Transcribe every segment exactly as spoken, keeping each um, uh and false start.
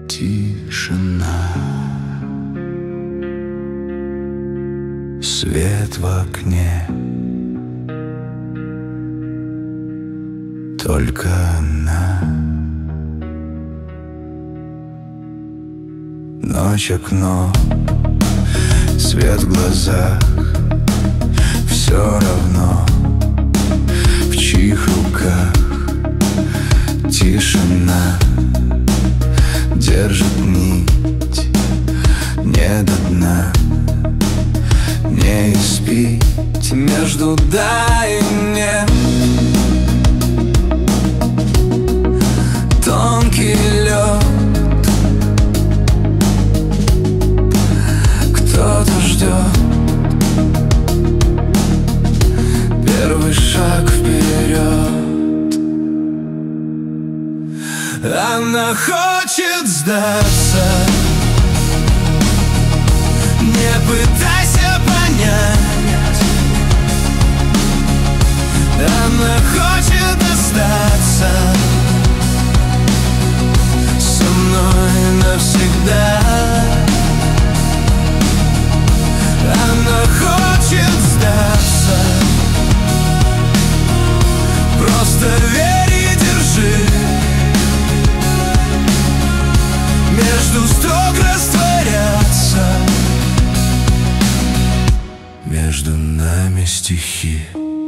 Тишина, свет в окне, только она. Ночь, окно, свет в глазах, все равно, в чьих руках. Тишина держит нить не до дна, не испить между да и нет. Тонкий лед, кто-то ждет первый шаг вперед. Она хочет сдаться, не пытайся понять. Она хочет остаться со мной навсегда. Она хочет сдаться, просто верь и держи. Между строк растворяться, между нами стихи.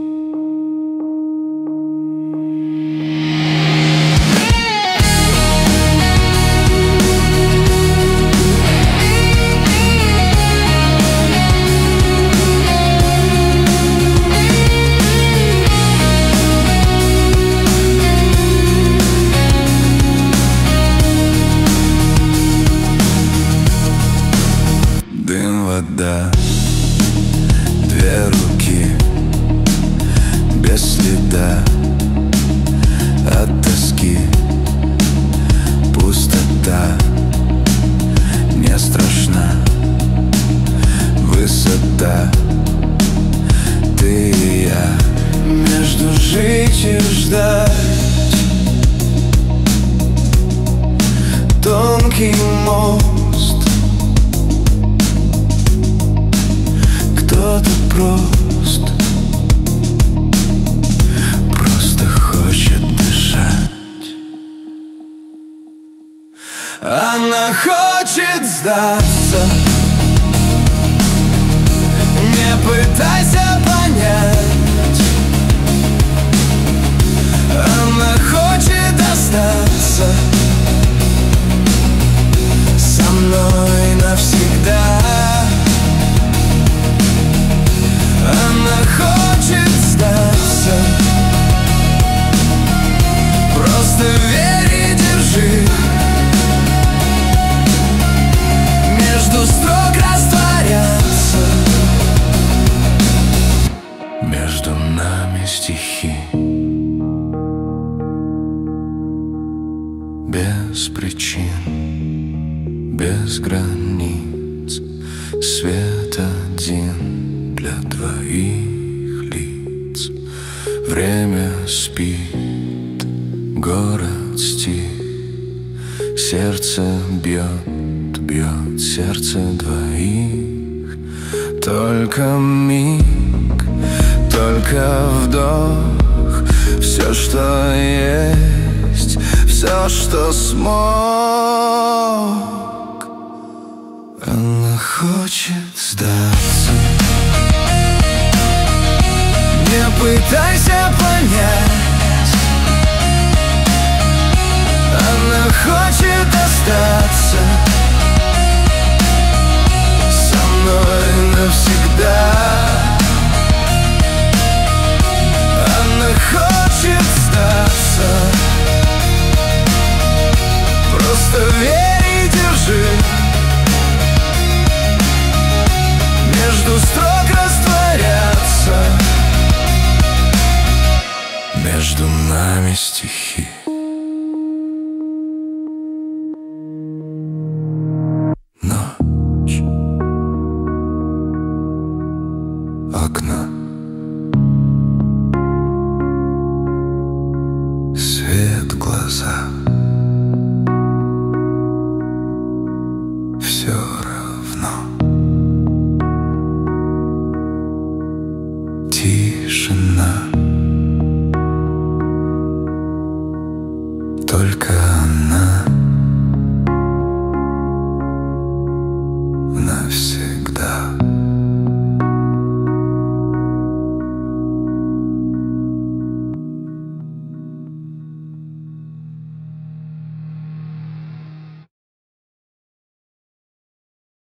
Вода, две руки, без следа от тоски. Пустота не страшна, высота, ты и я. Между жить и ждать, тонкий мост. Кто-то просто, просто хочет дышать. Она хочет сдаться, не пытайся понять. Она хочет остаться со мной навсегда. Она хочет сдаться, просто верь и держи. Между строк растворяться, между нами стихи. Без причин, без границ, свет один для двоих лиц. Время спит, город стих, сердце бьет, бьет сердце двоих. Только миг, только вдох, все, что есть, все, что смог. Она хочет сдаться, не пытайся понять. Она хочет остаться со мной навсегда. Она хочет сдаться, просто верь и держи. Между строк растворяться, между нами стихи. Ночь, окна, свет в глазах.